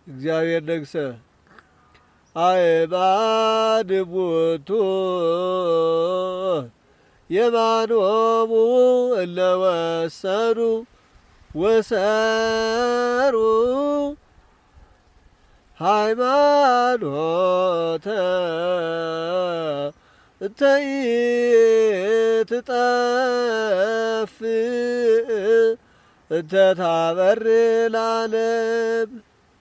እግዚአብሔር ነገሰ አእባድ ቦቱ የማኖሙ እለ ወሰኑ ወሰሩ ሃይማኖተ እንተ ኢትጠፍእ እንተ ታበርር ለዓለም